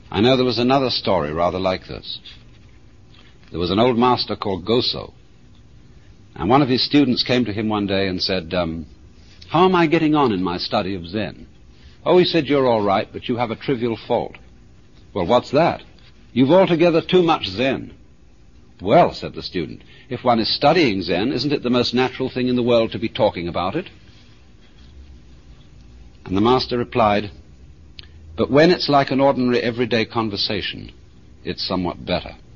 I know there was another story rather like this. There was an old master called Goso, and one of his students came to him one day and said, how am I getting on in my study of Zen? Oh, he said, you're all right, but you have a trivial fault. Well, what's that? You've altogether too much Zen. Well, said the student, if one is studying Zen, isn't it the most natural thing in the world to be talking about it? And the master replied, but when it's like an ordinary everyday conversation, it's somewhat better.